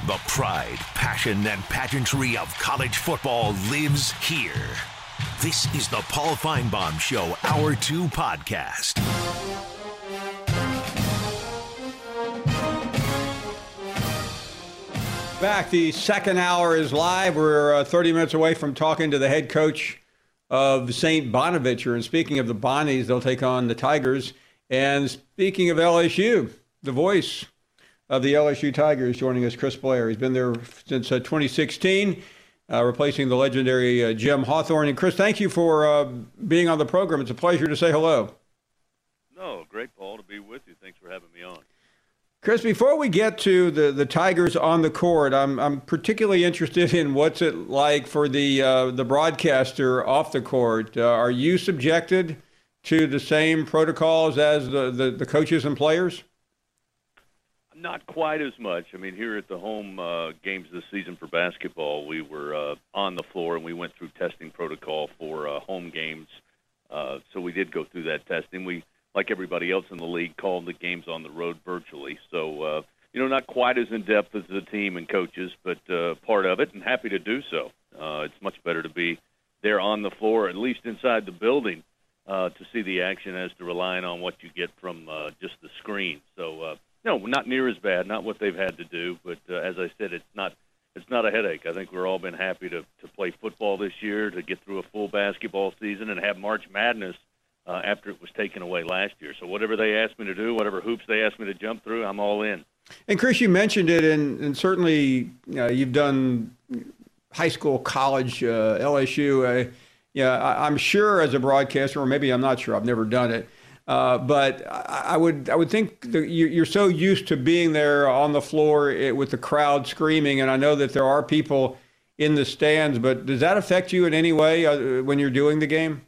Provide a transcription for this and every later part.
The pride, passion, and pageantry of college football lives here. This is the Paul Finebaum Show Hour 2 podcast. Back, the second hour is live. We're 30 minutes away from talking to the head coach of St. Bonaventure. And speaking of the Bonnies, they'll take on the Tigers. And speaking of LSU, the voice of the LSU Tigers joining us, Chris Blair. He's been there since 2016, replacing the legendary Jim Hawthorne. And Chris, thank you for being on the program. It's a pleasure to say hello. No, great, Paul, to be with you. Thanks for having me on. Chris, before we get to the Tigers on the court, I'm particularly interested in what's it like for the broadcaster off the court. Are you subjected to the same protocols as the coaches and players? Not quite as much. I mean, here at the home games this season for basketball, we were on the floor and we went through testing protocol for home games. So we did go through that testing. We, like everybody else in the league, called the games on the road virtually. So, not quite as in-depth as the team and coaches, but part of it, and happy to do so. It's much better to be there on the floor, at least inside the building, to see the action as to relying on what you get from just the screen. So, no, not near as bad, not what they've had to do, but as I said, it's not a headache. I think we've all been happy to play football this year, to get through a full basketball season and have March Madness after it was taken away last year. So whatever they asked me to do, whatever hoops they asked me to jump through, I'm all in. And Chris, you mentioned it, and certainly you've done high school, college, LSU. I'm sure as a broadcaster, or maybe I'm not sure, I've never done it, but I would think that you're so used to being there on the floor with the crowd screaming, and I know that there are people in the stands, but does that affect you in any way when you're doing the game?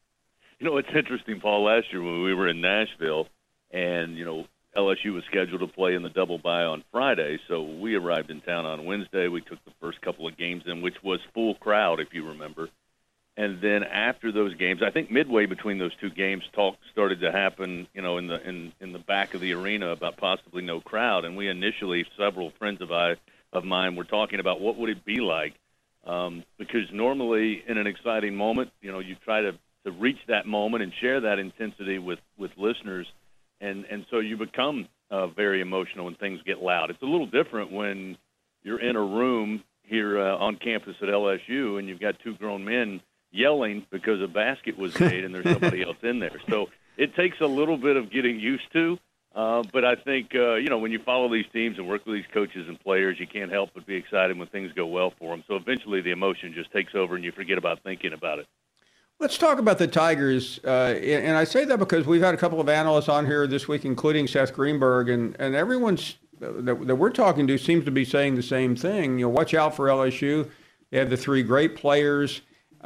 It's interesting, Paul. Last year when we were in Nashville and, LSU was scheduled to play in the double bye on Friday, so we arrived in town on Wednesday. We took the first couple of games in, which was full crowd, if you remember. And then after those games, I think midway between those two games, talk started to happen, in the back of the arena about possibly no crowd. And we initially, several friends of mine were talking about what would it be like, because normally in an exciting moment, you try to reach that moment and share that intensity with listeners. And so you become very emotional when things get loud. It's a little different when you're in a room here on campus at LSU and you've got two grown men yelling because a basket was made and there's somebody else in there. So it takes a little bit of getting used to. But I think, when you follow these teams and work with these coaches and players, you can't help but be excited when things go well for them. So eventually the emotion just takes over and you forget about thinking about it. Let's talk about the Tigers, and I say that because we've had a couple of analysts on here this week, including Seth Greenberg, and everyone's that we're talking to seems to be saying the same thing. Watch out for LSU. They have the three great players,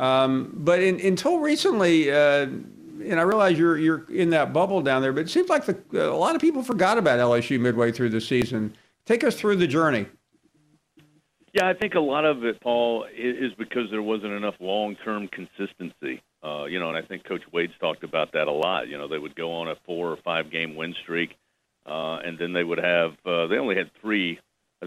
but until recently, and I realize you're in that bubble down there, but it seems like a lot of people forgot about LSU midway through the season. Take us through the journey. Yeah, I think a lot of it, Paul, is because there wasn't enough long-term consistency. And I think Coach Wade's talked about that a lot. They would go on a 4 or 5 game win streak, and then they would have they only had three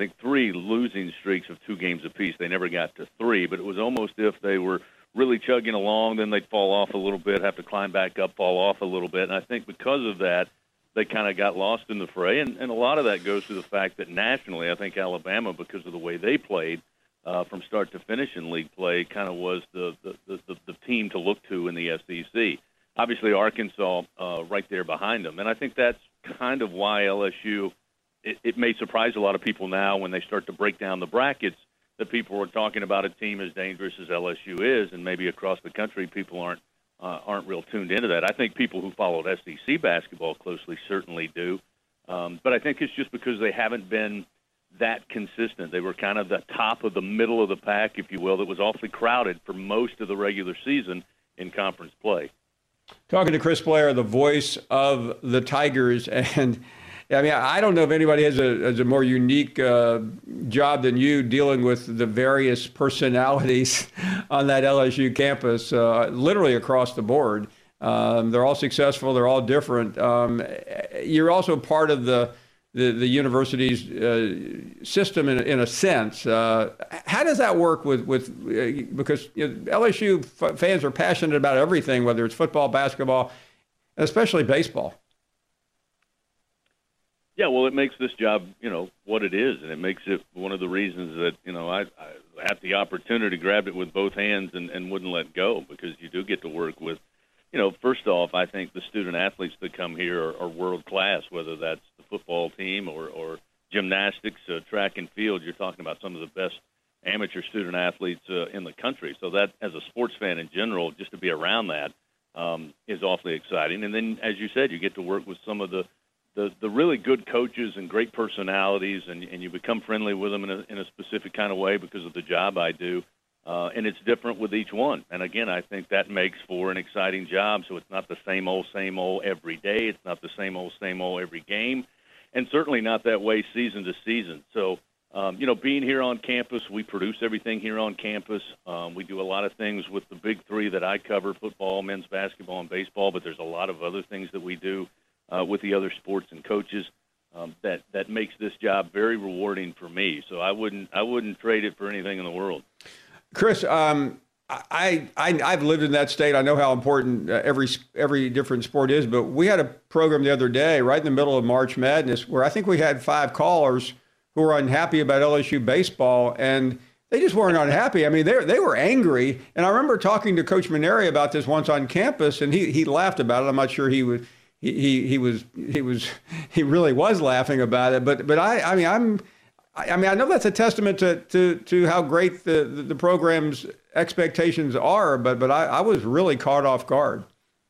losing streaks of 2 games apiece. They never got to 3, but it was almost if they were really chugging along, then they'd fall off a little bit, have to climb back up, fall off a little bit. And I think because of that, they kind of got lost in the fray. And a lot of that goes to the fact that nationally, I think Alabama, because of the way they played from start to finish in league play, kind of was the team to look to in the SEC. Obviously, Arkansas right there behind them. And I think that's kind of why LSU, it may surprise a lot of people now when they start to break down the brackets that people are talking about a team as dangerous as LSU is, and maybe across the country people aren't real tuned into that. I think people who followed SEC basketball closely certainly do. But I think it's just because they haven't been that consistent. They were kind of the top of the middle of the pack, if you will, that was awfully crowded for most of the regular season in conference play. Talking to Chris Blair, the voice of the Tigers, and I don't know if anybody has a more unique job than you dealing with the various personalities on that LSU campus, literally across the board. They're all successful. They're all different. You're also part of the the university's system in a sense. How does that work with because LSU fans are passionate about everything, whether it's football, basketball, especially baseball. Yeah, well, it makes this job, what it is, and it makes it one of the reasons that, I had the opportunity, grabbed it with both hands and wouldn't let go, because you do get to work with, first off, I think the student athletes that come here are world class, whether that's the football team or gymnastics, track and field. You're talking about some of the best amateur student athletes in the country. So that, as a sports fan in general, just to be around that is awfully exciting. And then, as you said, you get to work with some of the really good coaches and great personalities, and you become friendly with them in a specific kind of way because of the job I do. And it's different with each one. And, again, I think that makes for an exciting job. So it's not the same old every day. It's not the same old every game. And certainly not that way season to season. So, being here on campus, we produce everything here on campus. We do a lot of things with the big three that I cover, football, men's basketball, and baseball. But there's a lot of other things that we do with the other sports and coaches that makes this job very rewarding for me. So I wouldn't trade it for anything in the world. Chris, I've lived in that state. I know how important every different sport is, but we had a program the other day right in the middle of March Madness where I think we had 5 callers who were unhappy about LSU baseball, and they just weren't unhappy. I mean, they were angry. And I remember talking to Coach Maneri about this once on campus, and he laughed about it. I'm not sure he really was laughing about it. But I know that's a testament to how great the program's expectations are, but I was really caught off guard.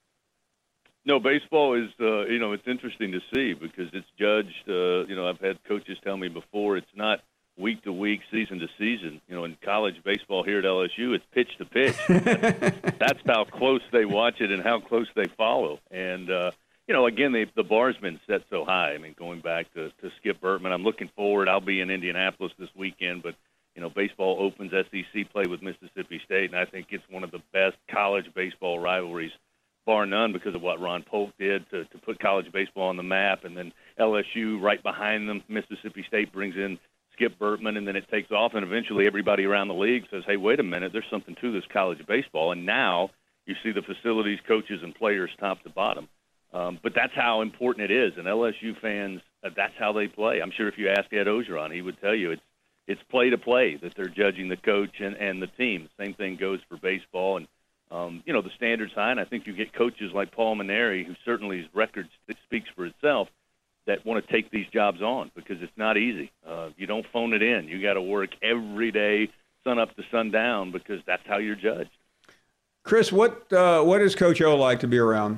No, baseball is, it's interesting to see because it's judged, I've had coaches tell me before, it's not week to week, season to season. In college baseball here at LSU, it's pitch to pitch. That's how close they watch it and how close they follow. And, again, the bar's been set so high. I mean, going back to Skip Bertman, I'm looking forward. I'll be in Indianapolis this weekend, but, baseball opens SEC play with Mississippi State, and I think it's one of the best college baseball rivalries, bar none, because of what Ron Polk did to put college baseball on the map. And then LSU right behind them, Mississippi State brings in Skip Bertman, and then it takes off, and eventually everybody around the league says, hey, wait a minute, there's something to this college baseball. And now you see the facilities, coaches, and players top to bottom. But that's how important it is. And LSU fans, that's how they play. I'm sure if you ask Ed Ogeron, he would tell you it's play to play that they're judging the coach and the team. Same thing goes for baseball. And, the standard's high. And I think you get coaches like Paul Maneri, who certainly his record speaks for itself, that want to take these jobs on because it's not easy. You don't phone it in. You got to work every day, sun up to sundown, because that's how you're judged. Chris, what is Coach O like to be around?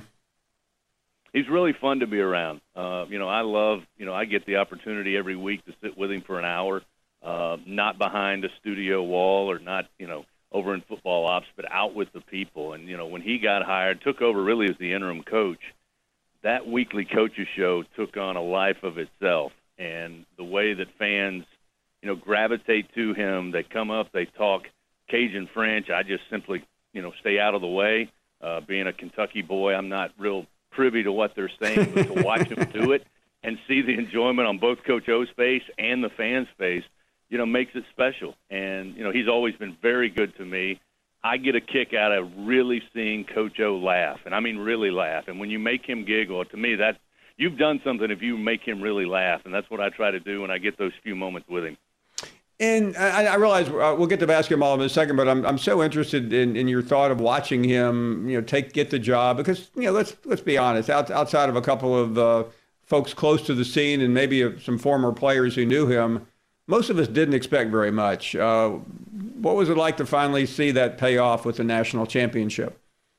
He's really fun to be around. I love, I get the opportunity every week to sit with him for an hour, not behind a studio wall or not, over in football ops, but out with the people. And, when he got hired, took over really as the interim coach, that weekly coaches show took on a life of itself. And the way that fans, gravitate to him, they come up, they talk Cajun French. I just simply, stay out of the way. Being a Kentucky boy, I'm not real privy to what they're saying, but to watch them do it and see the enjoyment on both Coach O's face and the fans' face, makes it special. And, he's always been very good to me. I get a kick out of really seeing Coach O laugh, and I mean really laugh. And when you make him giggle, to me, that you've done something if you make him really laugh, and that's what I try to do when I get those few moments with him. And I realize we'll get to basketball in a second, but I'm so interested in your thought of watching him, get the job, because let's be honest, outside of a couple of folks close to the scene and maybe some former players who knew him, most of us didn't expect very much. What was it like to finally see that pay off with the national championship?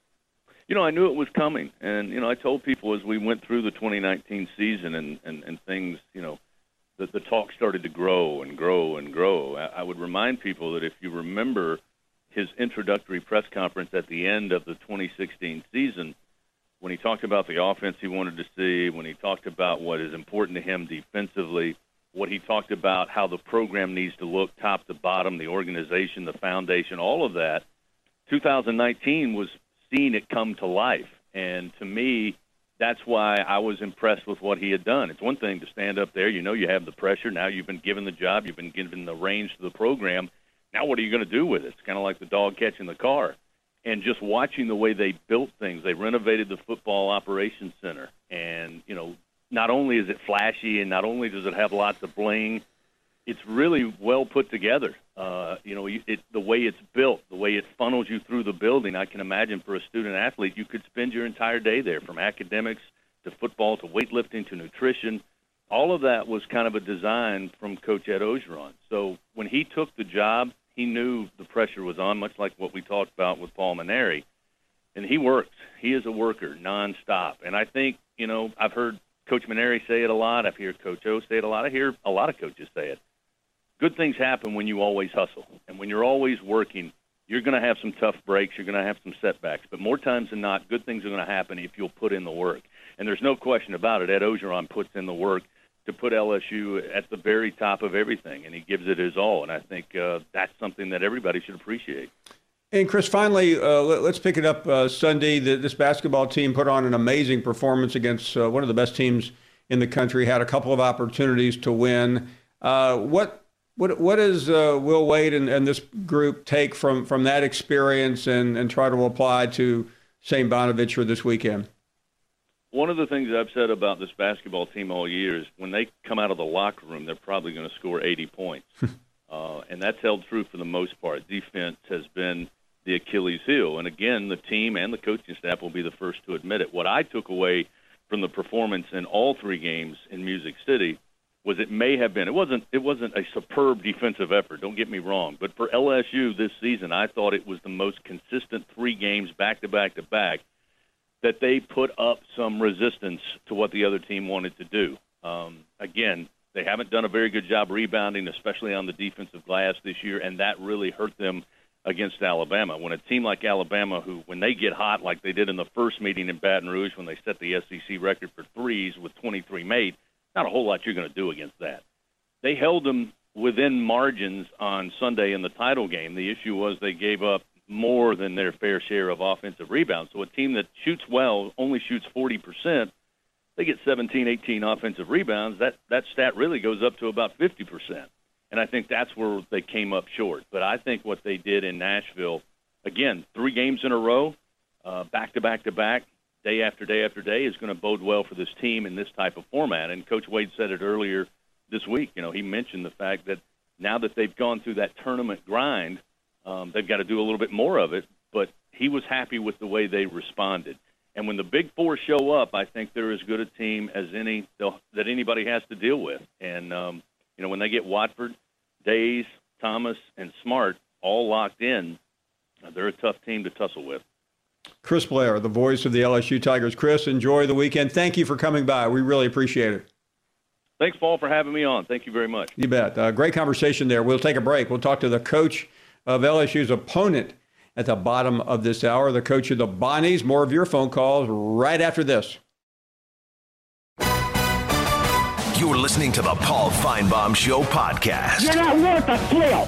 I knew it was coming, and I told people as we went through the 2019 season and things, that the talk started to grow and grow and grow. I would remind people that if you remember his introductory press conference at the end of the 2016 season, when he talked about the offense he wanted to see, when he talked about what is important to him defensively, what he talked about how the program needs to look top to bottom, the organization, the foundation, all of that, 2019 was seeing it come to life. And to me, that's why I was impressed with what he had done. It's one thing to stand up there. You have the pressure. Now you've been given the job. You've been given the reins to the program. Now what are you going to do with it? It's kind of like the dog catching the car. And just watching the way they built things, they renovated the football operations center. And, not only is it flashy and not only does it have lots of bling, it's really well put together. The way it's built, the way it funnels you through the building, I can imagine for a student athlete, you could spend your entire day there, from academics to football to weightlifting to nutrition. All of that was kind of a design from Coach Ed Orgeron. So when he took the job, he knew the pressure was on, much like what we talked about with Paul Mainieri. And he works. He is a worker nonstop. And I think, I've heard Coach Mainieri say it a lot. I've heard Coach O say it a lot. I hear a lot of coaches say it. Good things happen when you always hustle. And when you're always working, you're going to have some tough breaks. You're going to have some setbacks. But more times than not, good things are going to happen if you'll put in the work. And there's no question about it. Ed Orgeron puts in the work to put LSU at the very top of everything, and he gives it his all. And I think that's something that everybody should appreciate. And, Chris, finally, let's pick it up Sunday. This basketball team put on an amazing performance against one of the best teams in the country, had a couple of opportunities to win. What does Will Wade and this group take from that experience and try to apply to St. Bonaventure this weekend? One of the things I've said about this basketball team all year is when they come out of the locker room, they're probably going to score 80 points. And that's held true for the most part. Defense has been the Achilles heel. And, again, the team and the coaching staff will be the first to admit it. What I took away from the performance in all three games in Music City was it may have been. It wasn't a superb defensive effort, don't get me wrong. But for LSU this season, I thought it was the most consistent 3 games back-to-back-to-back that they put up some resistance to what the other team wanted to do. Again, they haven't done a very good job rebounding, especially on the defensive glass this year, and that really hurt them against Alabama. When a team like Alabama, who when they get hot like they did in the first meeting in Baton Rouge when they set the SEC record for threes with 23 made, not a whole lot you're going to do against that. They held them within margins on Sunday in the title game. The issue was they gave up more than their fair share of offensive rebounds. So a team that shoots well, only shoots 40%, they get 17, 18 offensive rebounds. That stat really goes up to about 50%. And I think that's where they came up short. But I think what they did in Nashville, again, 3 games in a row, back-to-back-to-back, day after day after day, is going to bode well for this team in this type of format. And Coach Wade said it earlier this week. He mentioned the fact that now that they've gone through that tournament grind, they've got to do a little bit more of it, but he was happy with the way they responded. And when the Big Four show up, I think they're as good a team as any that anybody has to deal with. And, when they get Watford, Days, Thomas, and Smart all locked in, they're a tough team to tussle with. Chris Blair, the voice of the LSU Tigers. Chris, enjoy the weekend. Thank you for coming by. We really appreciate it. Thanks, Paul, for having me on. Thank you very much. You bet. Great conversation there. We'll take a break. We'll talk to the coach of LSU's opponent at the bottom of this hour, the coach of the Bonnies. More of your phone calls right after this. You're listening to the Paul Feinbaum Show podcast. You're not worth a flail.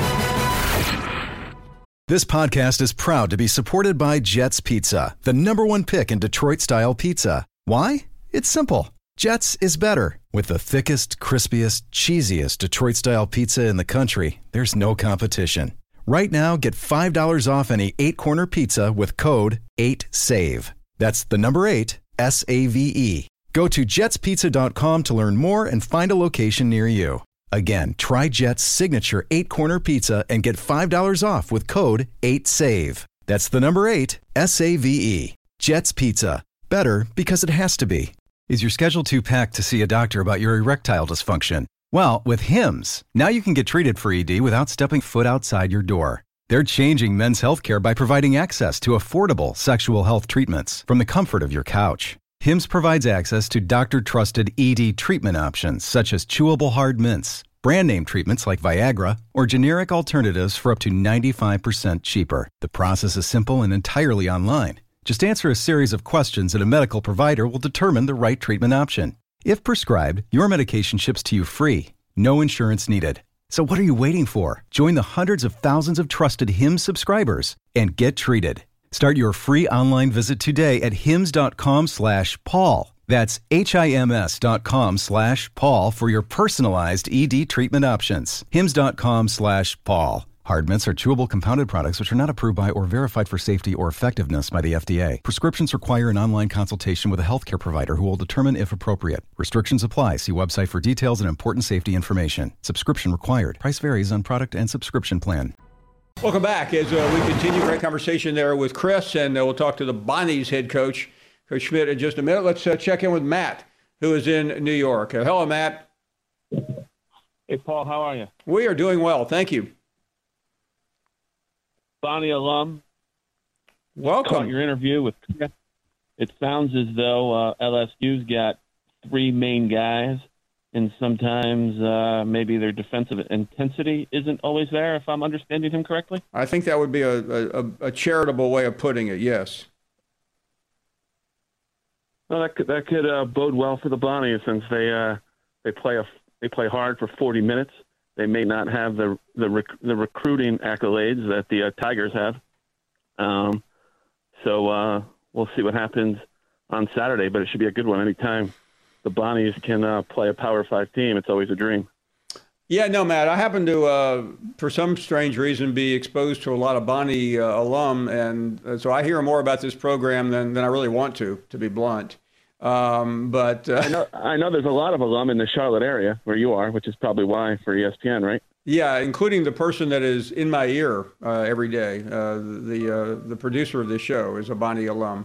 This podcast is proud to be supported by Jets Pizza, the #1 pick in Detroit-style pizza. Why? It's simple. Jets is better. With the thickest, crispiest, cheesiest Detroit-style pizza in the country, there's no competition. Right now, get $5 off any 8-corner pizza with code 8SAVE. That's the number 8, S-A-V-E. Go to jetspizza.com to learn more and find a location near you. Again, try Jet's signature 8-corner pizza and get $5 off with code 8SAVE. That's the number 8, S-A-V-E. Jet's Pizza. Better because it has to be. Is your schedule too packed to see a doctor about your erectile dysfunction? Well, with Hims, now you can get treated for ED without stepping foot outside your door. They're changing men's healthcare by providing access to affordable sexual health treatments from the comfort of your couch. Hims provides access to doctor-trusted ED treatment options such as chewable hard mints, brand name treatments like Viagra, or generic alternatives for up to 95% cheaper. The process is simple and entirely online. Just answer a series of questions and a medical provider will determine the right treatment option. If prescribed, your medication ships to you free. No insurance needed. So what are you waiting for? Join the hundreds of thousands of trusted Hims subscribers and get treated. Start your free online visit today at hims.com/Paul. That's HIMS.com/Paul for your personalized ED treatment options. hims.com/Paul. Hard mints are chewable compounded products which are not approved by or verified for safety or effectiveness by the FDA. Prescriptions require an online consultation with a healthcare provider who will determine if appropriate. Restrictions apply. See website for details and important safety information. Subscription required. Price varies on product and subscription plan. Welcome back as we continue. Great conversation there with Chris, and we'll talk to the Bonnies head coach, Coach Schmidt, in just a minute. Let's check in with Matt, who is in New York. Hello, Matt. Hey, Paul, how are you? We are doing well. Thank you. Bonnie alum. Welcome. Caught your interview with Chris. It sounds as though LSU's got three main guys, and sometimes maybe their defensive intensity isn't always there, if I'm understanding him correctly? I think that would be a charitable way of putting it, yes. Well, that could bode well for the Bonnies since they play hard for 40 minutes. They may not have the recruiting accolades that the Tigers have. So we'll see what happens on Saturday, but it should be a good one anytime the Bonnies can play a Power 5 team. It's always a dream. Yeah, no, Matt, I happen to, for some strange reason, be exposed to a lot of Bonnie alum, and so I hear more about this program than I really want to be blunt. But I know there's a lot of alum in the Charlotte area where you are, which is probably why for ESPN, right? Yeah, including the person that is in my ear every day. The producer of this show is a Bonnie alum.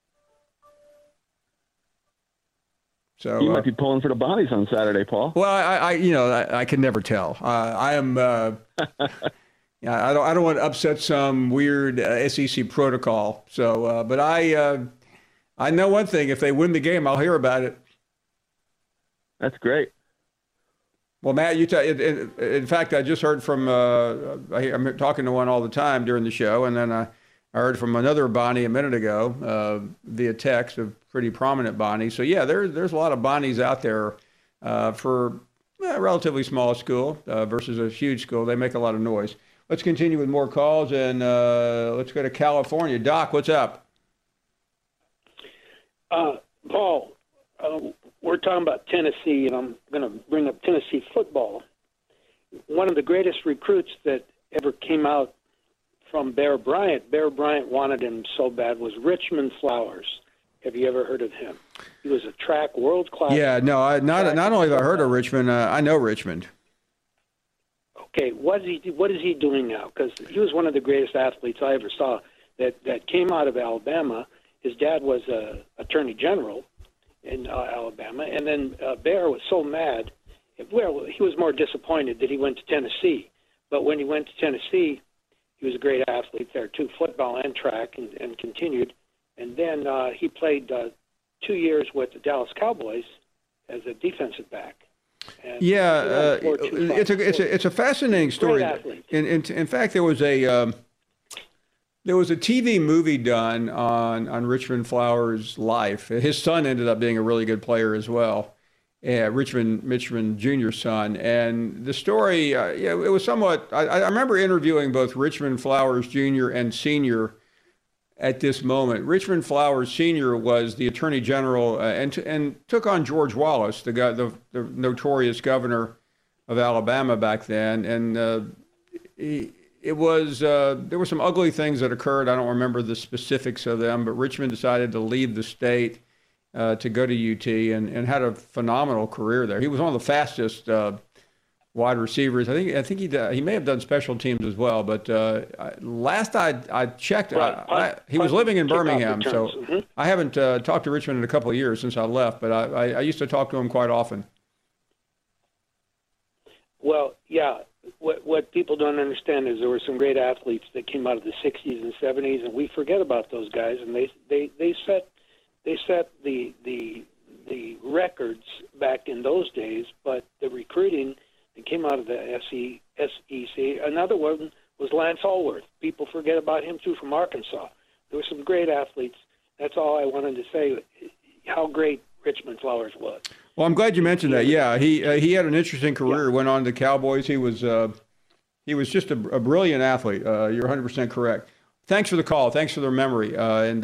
So you might be pulling for the Bonnies on Saturday, Paul. Well, I can never tell. I am. I don't want to upset some weird SEC protocol. So, but I know one thing: if they win the game, I'll hear about it. That's great. Well, Matt, in fact, I just heard from. I'm talking to one all the time during the show, and then I heard from another Bonnie a minute ago via text, a pretty prominent Bonnie. So yeah, there's a lot of Bonnies out there for a relatively small school versus a huge school. They make a lot of noise. Let's continue with more calls, and let's go to California. Doc, what's up? Paul, we're talking about Tennessee, and I'm going to bring up Tennessee football. One of the greatest recruits that ever came out from Bear Bryant wanted him so bad, was Richmond Flowers. Have you ever heard of him? He was a track world-class. Yeah, no, not only have I heard of Richmond, I know Richmond. Okay, what is he doing now? Because he was one of the greatest athletes I ever saw that came out of Alabama. His dad was attorney general in Alabama, and then Bear was so mad. Well, he was more disappointed that he went to Tennessee. But when he went to Tennessee, he was a great athlete there too, football and track, and continued. And then he played 2 years with the Dallas Cowboys as a defensive back. And it's a fascinating story. In fact, there was a TV movie done on Richmond Flowers' life. His son ended up being a really good player as well, Richmond Jr.'s son. And the story, it was somewhat. I remember interviewing both Richmond Flowers Jr. and Sr. at this moment. Richmond Flowers Sr. was the Attorney General and took on George Wallace, the notorious governor of Alabama back then, and there were some ugly things that occurred. I don't remember the specifics of them, but Richmond decided to leave the state to go to UT and had a phenomenal career there. He was one of the fastest wide receivers. I think he may have done special teams as well. But last I checked, he was living in Birmingham, so I haven't talked to Richmond in a couple of years since I left. But I used to talk to him quite often. Well, yeah. What people don't understand is there were some great athletes that came out of the 60s and 70s, and we forget about those guys. And they set the records back in those days. But the recruiting that came out of the SEC, another one was Lance Allworth. People forget about him too, from Arkansas. There were some great athletes. That's all I wanted to say. How great Richmond Flowers was. Well, I'm glad you mentioned that. Yeah, he had an interesting career. Went on to Cowboys. He was just a brilliant athlete. You're 100% correct. Thanks for the call. Thanks for the memory.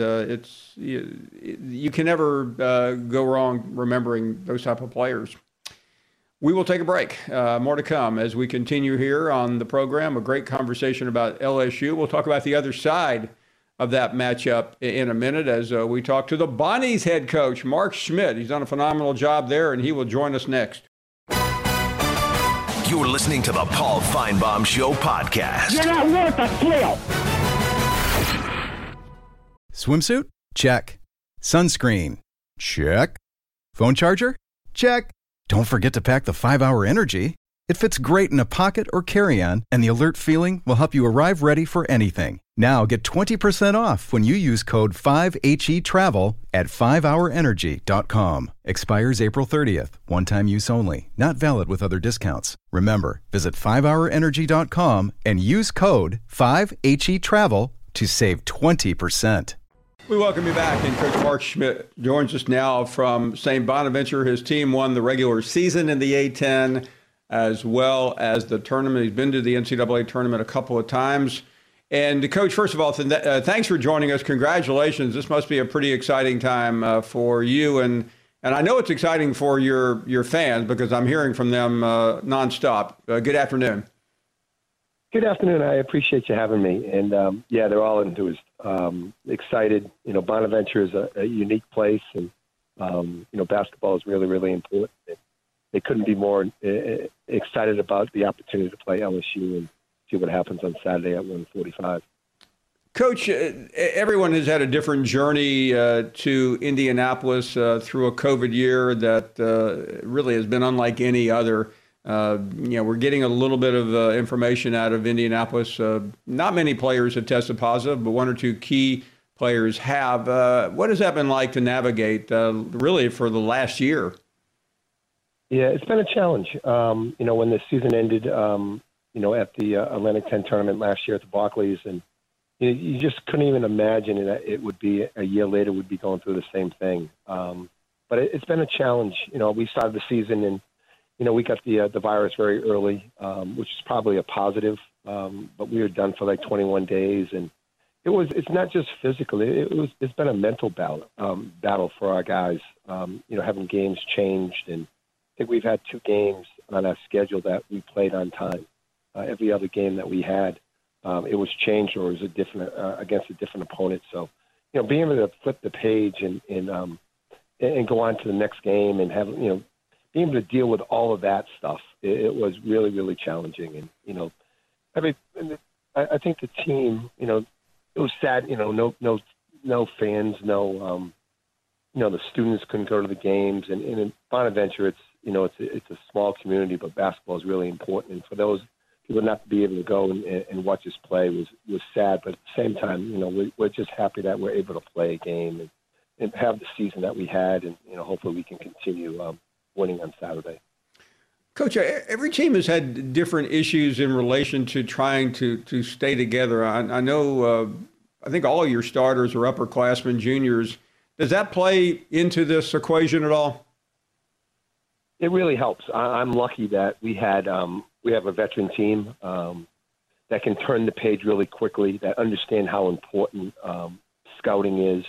You can never go wrong remembering those type of players. We will take a break. More to come as we continue here on the program. A great conversation about LSU. We'll talk about the other side of that matchup in a minute as we talk to the Bonnies head coach, Mark Schmidt. He's done a phenomenal job there, and he will join us next. You're listening to the Paul Feinbaum Show podcast. You're not worth a flail. Swimsuit? Check. Sunscreen? Check. Phone charger? Check. Don't forget to pack the 5-Hour Energy. It fits great in a pocket or carry-on, and the alert feeling will help you arrive ready for anything. Now get 20% off when you use code 5HETRAVEL at 5hourenergy.com. Expires April 30th. One-time use only. Not valid with other discounts. Remember, visit 5hourenergy.com and use code 5HETRAVEL to save 20%. We welcome you back, and Coach Mark Schmidt joins us now from St. Bonaventure. His team won the regular season in the A-10 as well as the tournament. He's been to the NCAA tournament a couple of times. And Coach, first of all, thanks for joining us. Congratulations. This must be a pretty exciting time for you. And I know it's exciting for your fans because I'm hearing from them nonstop. Good afternoon. Good afternoon. I appreciate you having me. And they're all enthused, excited. You know, Bonaventure is a unique place, and basketball is really, really important. They couldn't be more excited about the opportunity to play LSU and see what happens on Saturday at 1:45. Coach, everyone has had a different journey to Indianapolis through a COVID year that really has been unlike any other. We're getting a little bit of information out of Indianapolis. Not many players have tested positive, but one or two key players have. What has that been like to navigate really for the last year? Yeah, it's been a challenge. When the season ended, at the Atlantic 10 tournament last year at the Barclays, and you just couldn't even imagine that it would be a year later we'd be going through the same thing. But it's been a challenge. We started the season and, we got the virus very early, which is probably a positive. But we were done for like 21 days, and it's not just physical. It's been a mental battle for our guys. Having games changed, and I think we've had 2 games on our schedule that we played on time. Every other game that we had, it was changed or it was against a different opponent. So, being able to flip the page and go on to the next game and have, being able to deal with all of that stuff, it was really, really challenging. And, I think the team, it was sad, no fans, the students couldn't go to the games. And in Bonaventure, it's a small community, but basketball is really important. And for those people not to be able to go and watch us play was sad. But at the same time, we're just happy that we're able to play a game and have the season that we had. And, hopefully we can continue winning on Saturday. Coach, every team has had different issues in relation to trying to stay together. I know, I think all of your starters are upperclassmen, juniors. Does that play into this equation at all? It really helps. I'm lucky that we have a veteran team that can turn the page really quickly, that understand how important scouting is.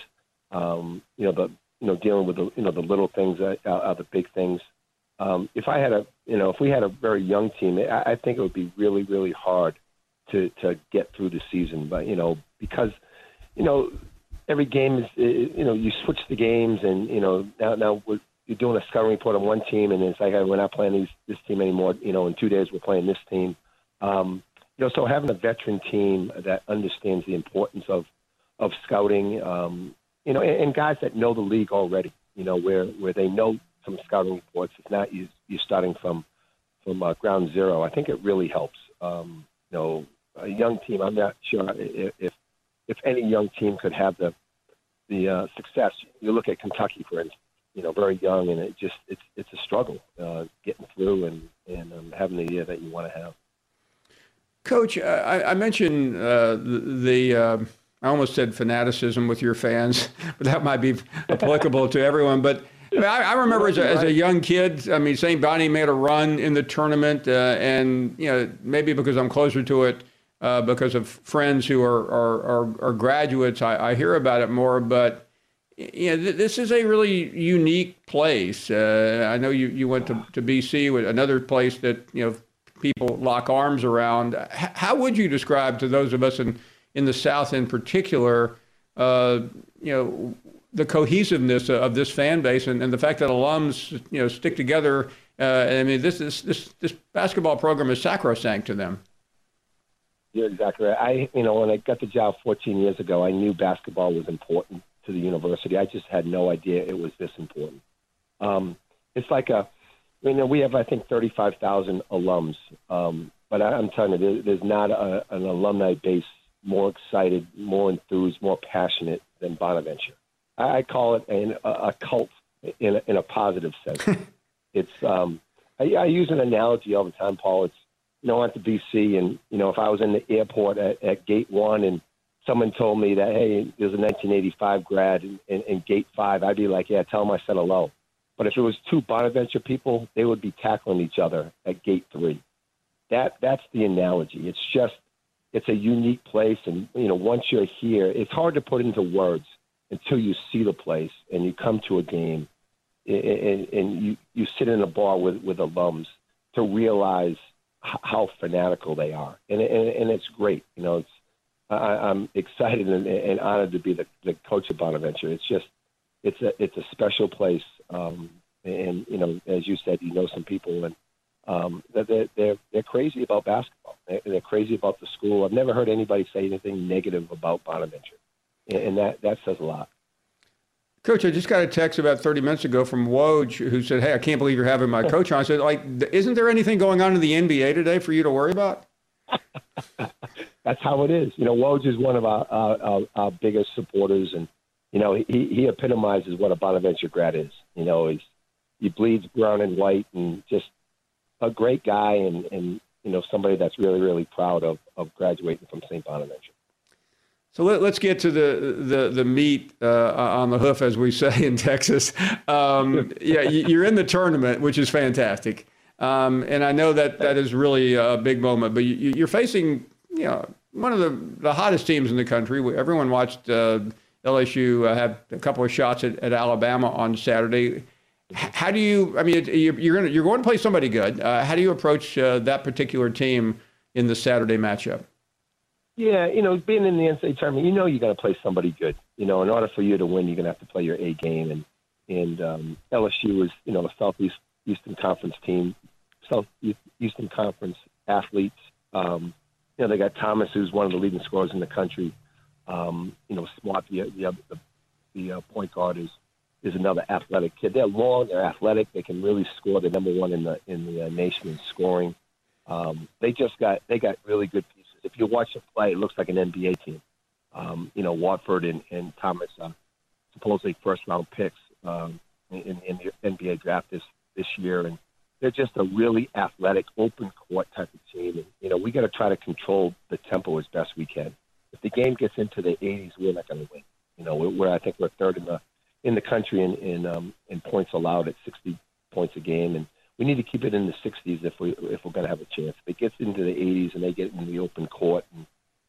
Dealing with the little things are the big things. If we had a very young team, I think it would be really, really hard to get through the season. But because every game is you switch the games, and now you're doing a scouting report on one team, and it's like, we're not playing this team anymore. In 2 days we're playing this team. So having a veteran team that understands the importance of scouting, and guys that know the league already, where they know some scouting reports. It's not you starting from ground zero. I think it really helps. A young team. I'm not sure if any young team could have the success. You look at Kentucky, for instance. Very young, and it's a struggle getting through and having the year that you want to have. Coach, I mentioned I almost said fanaticism with your fans, but that might be applicable to everyone. But I remember as a young kid, St. Bonnie made a run in the tournament, and maybe because I'm closer to it, because of friends who are graduates. I hear about it more, but this is a really unique place. I know you went to BC, with another place that people lock arms around. How would you describe to those of us in the South in particular, the cohesiveness of this fan base and the fact that alums stick together? I mean, this basketball program is sacrosanct to them. You're exactly right. When I got the job 14 years ago, I knew basketball was important to the university. I just had no idea it was this important. It's like we have, I think, 35,000 alums. But I'm telling you, there's not an alumni base more excited, more enthused, more passionate than Bonaventure. I call it a cult in a positive sense. It's I use an analogy all the time, Paul. It's I went to BC, and if I was in the airport at Gate 1 and someone told me that, hey, there's a 1985 grad in Gate 5, I'd be like, yeah, tell them I said hello. But if it was two Bonaventure people, they would be tackling each other at Gate 3. That's the analogy. It's a unique place, and once you're here, it's hard to put into words until you see the place and you come to a game and you sit in a bar with alums to realize how fanatical they are, and it's great. I'm excited and honored to be the coach of Bonaventure. It's a special place, and as you said, some people, and they're crazy about basketball. They're crazy about the school. I've never heard anybody say anything negative about Bonaventure, and that says a lot. Coach, I just got a text about 30 minutes ago from Woj, who said, hey, I can't believe you're having my coach on. I said, isn't there anything going on in the NBA today for you to worry about? That's how it is. Woj is one of our biggest supporters, and, he epitomizes what a Bonaventure grad is. He bleeds brown and white, and just a great guy, and somebody that's really, really proud of graduating from St. Bonaventure. So let's get to the meat on the hoof, as we say in Texas. You're in the tournament, which is fantastic, and I know that is really a big moment. But you're facing one of the hottest teams in the country. Everyone watched LSU have a couple of shots at Alabama on Saturday. How do you? I mean, you're going to play somebody good. How do you approach that particular team in the Saturday matchup? Yeah, being in the NCAA tournament, you're going to play somebody good. In order for you to win, you're going to have to play your A game. And LSU is, a Southeastern Conference team, Southeastern Conference athletes. They got Thomas, who's one of the leading scorers in the country. Smart, the point guard is another athletic kid. They're long, they're athletic, they can really score. They're number one in the nation in scoring. They got really good pieces. If you watch them play, it looks like an NBA team. Watford and Thomas, supposedly first-round picks in the NBA draft this year, and they're just a really athletic, open-court type of team. And we got to try to control the tempo as best we can. If the game gets into the 80s, we're not going to win. I think we're third in the country in points allowed at 60 points a game, and we need to keep it in the 60s if we're going to have a chance. If it gets into the 80s and they get into the open court, and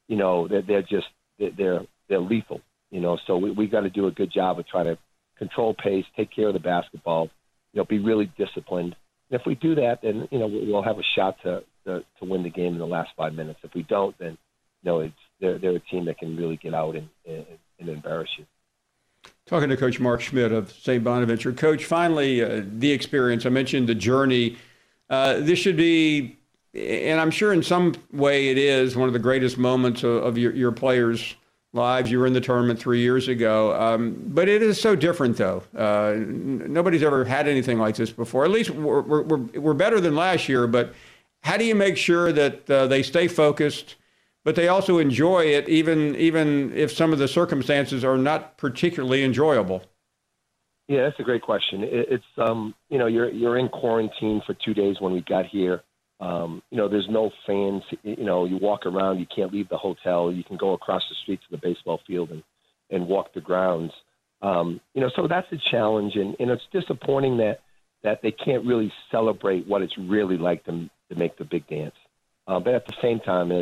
they're lethal. So we got to do a good job of trying to control pace, take care of the basketball, be really disciplined. And if we do that, then we'll have a shot to win the game in the last 5 minutes. If we don't, then they're a team that can really get out and embarrass you. Talking to Coach Mark Schmidt of St. Bonaventure. Coach, finally, the experience. I mentioned the journey. This should be, and I'm sure in some way it is, one of the greatest moments of your players' lives. You were in the tournament 3 years ago. But it is so different, though. Nobody's ever had anything like this before. At least we're better than last year. But how do you make sure that they stay focused, but they also enjoy it, even if some of the circumstances are not particularly enjoyable? Yeah, that's a great question. It's you're in quarantine for 2 days when we got here. There's no fans. You walk around, you can't leave the hotel. You can go across the street to the baseball field and walk the grounds. So that's a challenge, and it's disappointing that they can't really celebrate what it's really like to make the big dance. But at the same time, as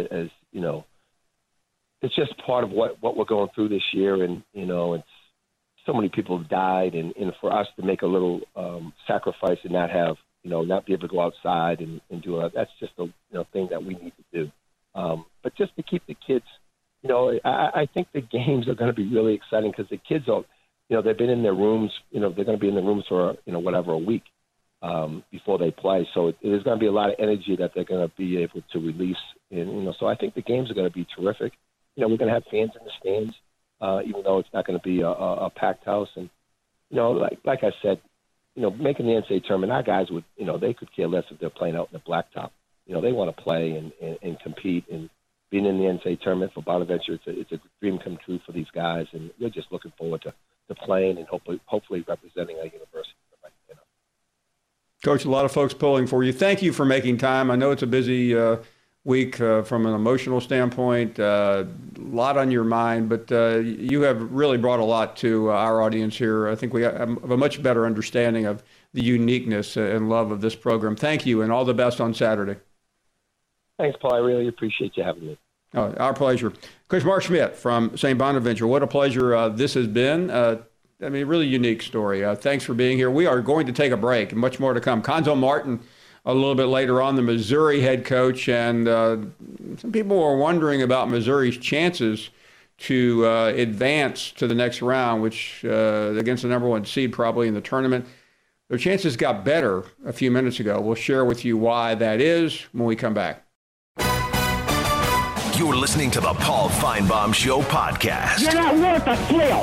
it's just part of what we're going through this year. And, it's so many people have died. And for us to make a little sacrifice and not have, not be able to go outside and do it, that's just a thing that we need to do. But just to keep the kids, I think the games are going to be really exciting because the kids are, they've been in their rooms, they're going to be in the rooms for, a week before they play. So there's going to be a lot of energy that they're going to be able to release. And, so I think the games are going to be terrific. We're going to have fans in the stands, even though it's not going to be a packed house. And, like I said, making the NCAA tournament, our guys would, they could care less if they're playing out in the blacktop. They want to play and compete. And being in the NCAA tournament for Bonaventure, it's a dream come true for these guys. And we're just looking forward to playing and hopefully representing our university. Coach, a lot of folks pulling for you. Thank you for making time. I know it's a busy week from an emotional standpoint, a lot on your mind, but you have really brought a lot to our audience here. I think we have a much better understanding of the uniqueness and love of this program. Thank you, and all the best on Saturday. Thanks, Paul. I really appreciate you having me. Oh, our pleasure. Coach Mark Schmidt from St. Bonaventure, what a pleasure this has been. Really unique story. Thanks for being here. We are going to take a break, and much more to come. Cuonzo Martin, a little bit later on, the Missouri head coach, and some people were wondering about Missouri's chances to advance to the next round, which against the number one seed probably in the tournament. Their chances got better a few minutes ago. We'll share with you why that is when we come back. You're listening to the Paul Feinbaum Show podcast. You're not worth a thrill.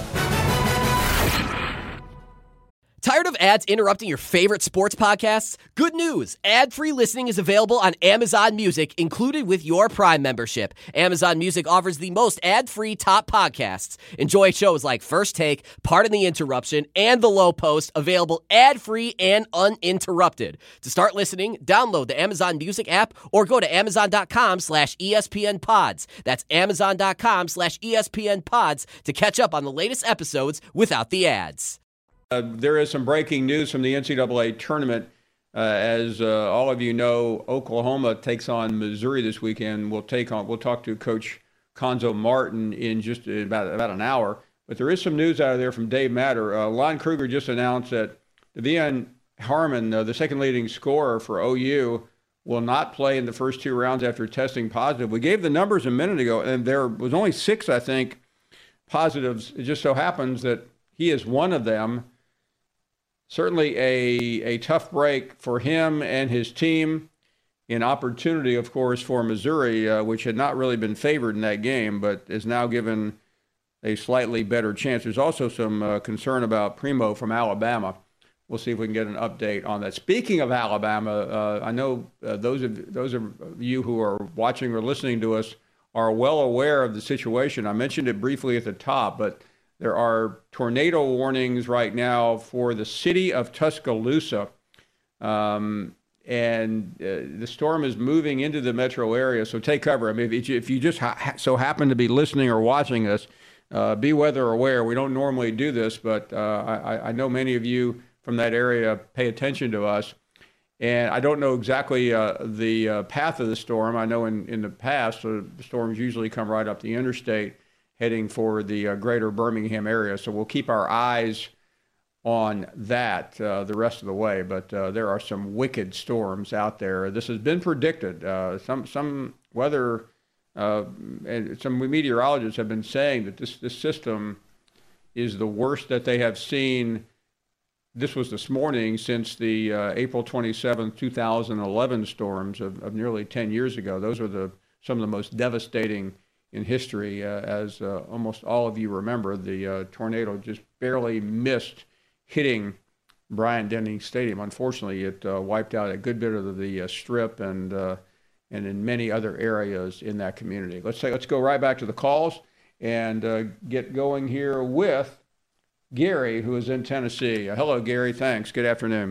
Tired of ads interrupting your favorite sports podcasts? Good news! Ad-free listening is available on Amazon Music, included with your Prime membership. Amazon Music offers the most ad-free top podcasts. Enjoy shows like First Take, Pardon the Interruption, and The Low Post, available ad-free and uninterrupted. To start listening, download the Amazon Music app or go to amazon.com/ESPN Pods. That's amazon.com/ESPN Pods to catch up on the latest episodes without the ads. There is some breaking news from the NCAA tournament. As all of you know, Oklahoma takes on Missouri this weekend. We'll talk to Coach Cuonzo Martin in just about an hour. But there is some news out of there from Dave Matter. Lon Kruger just announced that De'Vion Harmon, the second leading scorer for OU, will not play in the first two rounds after testing positive. We gave the numbers a minute ago, and there was only 6, I think, positives. It just so happens that he is one of them. Certainly a tough break for him and his team. An opportunity, of course, for Missouri, which had not really been favored in that game, but is now given a slightly better chance. There's also some concern about Primo from Alabama. We'll see if we can get an update on that. Speaking of Alabama, I know those of you who are watching or listening to us are well aware of the situation. I mentioned it briefly at the top, but there are tornado warnings right now for the city of Tuscaloosa, and the storm is moving into the metro area, so take cover. I mean, if you just so happen to be listening or watching us, be weather aware. We don't normally do this, but I know many of you from that area pay attention to us, and I don't know exactly the path of the storm. I know in the past, the storms usually come right up the interstate, heading for the greater Birmingham area. So we'll keep our eyes on that the rest of the way. But there are some wicked storms out there. This has been predicted. Some weather and some meteorologists have been saying that this system is the worst that they have seen. This was this morning since the April 27, 2011 storms of nearly 10 years ago. Those are some of the most devastating in history. As almost all of you remember, the tornado just barely missed hitting Bryant-Denny Stadium. Unfortunately, it wiped out a good bit of the Strip and in many other areas in that community. Let's go right back to the calls and get going here with Gary, who is in Tennessee. Hello, Gary. Thanks. Good afternoon.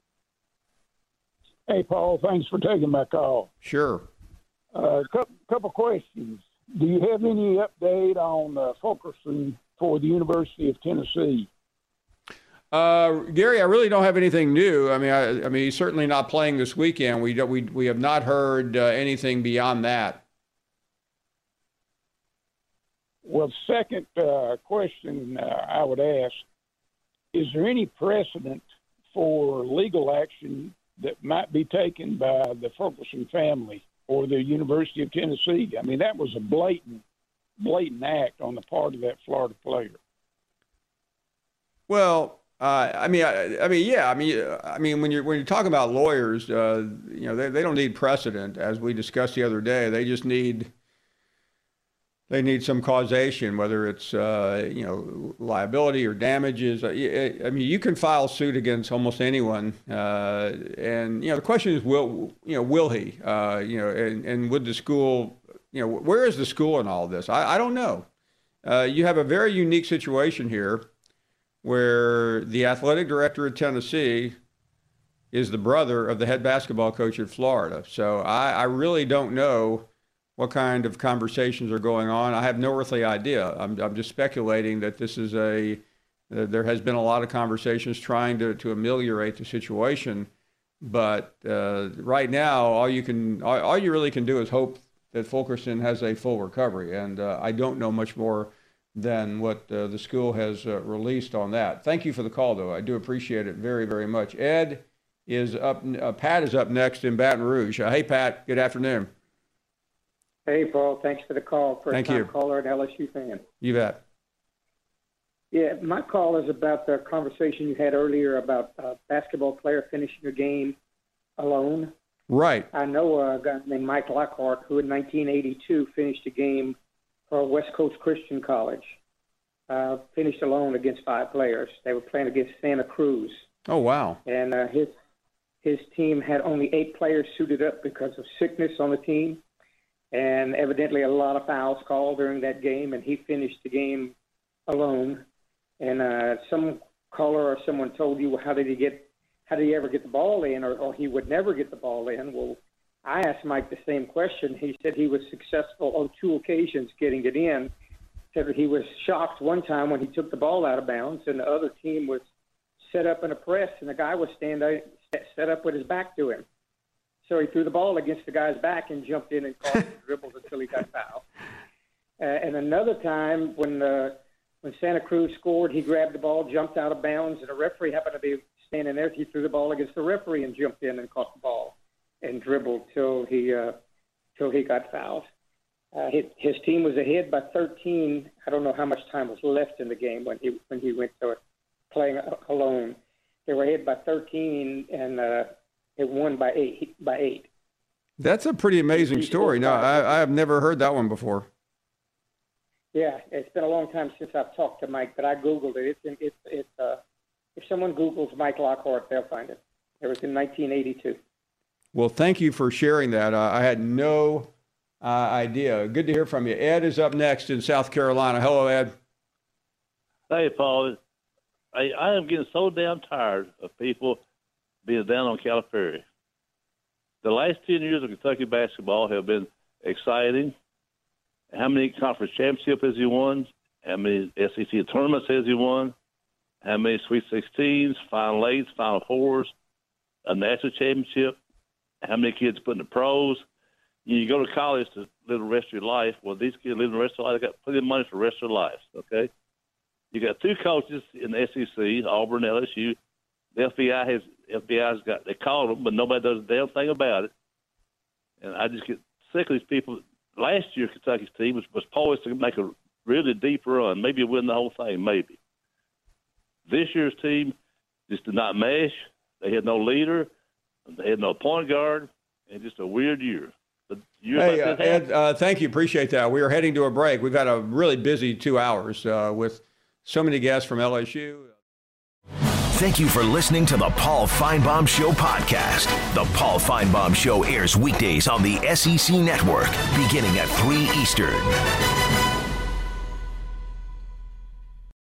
Hey, Paul. Thanks for taking my call. Sure. Couple questions. Do you have any update on Fulkerson for the University of Tennessee? Gary, I really don't have anything new. I mean, he's certainly not playing this weekend. We have not heard anything beyond that. Well, second question I would ask, is there any precedent for legal action that might be taken by the Fulkerson family or the University of Tennessee? I mean, that was a blatant act on the part of that Florida player. Well, when you're talking about lawyers, they don't need precedent, as we discussed the other day. They just need some causation, whether it's liability or damages. You can file suit against almost anyone, and the question is, will he? And would the school? Where is the school in all of this? I don't know. You have a very unique situation here, where the athletic director at Tennessee is the brother of the head basketball coach at Florida. So I really don't know what kind of conversations are going on. I have no earthly idea. I'm just speculating that this is there has been a lot of conversations trying to ameliorate the situation. But right now, all you really can do is hope that Fulkerson has a full recovery. And I don't know much more than what the school has released on that. Thank you for the call, though. I do appreciate it very, very much. Ed is up. Pat is up next in Baton Rouge. Hey, Pat. Good afternoon. Hey, Paul. Thanks for the call. Thank you. First-time caller and LSU fan. You bet. Yeah, my call is about the conversation you had earlier about a basketball player finishing a game alone. Right. I know a guy named Mike Lockhart who in 1982 finished a game for West Coast Christian College. Finished alone against 5 players. They were playing against Santa Cruz. Oh, wow. And his team had only 8 players suited up because of sickness on the team. And evidently a lot of fouls called during that game, and he finished the game alone. And some caller or someone told you, well, how did he ever get the ball in, or he would never get the ball in? Well, I asked Mike the same question. He said he was successful on 2 occasions getting it in. Said that he was shocked one time when he took the ball out of bounds, and the other team was set up in a press, and the guy was set up with his back to him. So he threw the ball against the guy's back and jumped in and caught and dribbled until he got fouled. And another time when Santa Cruz scored, he grabbed the ball, jumped out of bounds, and a referee happened to be standing there. He threw the ball against the referee and jumped in and caught the ball and dribbled till he got fouled. His team was ahead by 13. I don't know how much time was left in the game when he went to playing alone. They were ahead by 13 and. It won by 8. That's a pretty amazing story. No, I have never heard that one before. Yeah, it's been a long time since I've talked to Mike, but I Googled it. If someone Googles Mike Lockhart, they'll find it. It was in 1982. Well, thank you for sharing that. I had no idea. Good to hear from you. Ed is up next in South Carolina. Hello, Ed. Hey, Paul. I am getting so damn tired of people being down on Calipari. The last 10 years of Kentucky basketball have been exciting. How many conference championships has he won? How many SEC tournaments has he won? How many Sweet 16s, Final 8s, Final 4s, a national championship? How many kids put in the pros? You go to college to live the rest of your life. Well, these kids live the rest of their life. They got plenty of money for the rest of their lives, okay? You got 2 coaches in the SEC, Auburn, LSU. The FBI's got, they called them, but nobody does a damn thing about it. And I just get sick of these people. Last year, Kentucky's team was poised to make a really deep run, maybe win the whole thing, maybe. This year's team just did not mesh. They had no leader. They had no point guard. And just a weird year. Hey, Ed, thank you. Appreciate that. We are heading to a break. We've got a really busy 2 hours with so many guests from LSU. Thank you for listening to the Paul Feinbaum Show podcast. The Paul Feinbaum Show airs weekdays on the SEC Network, beginning at 3 Eastern.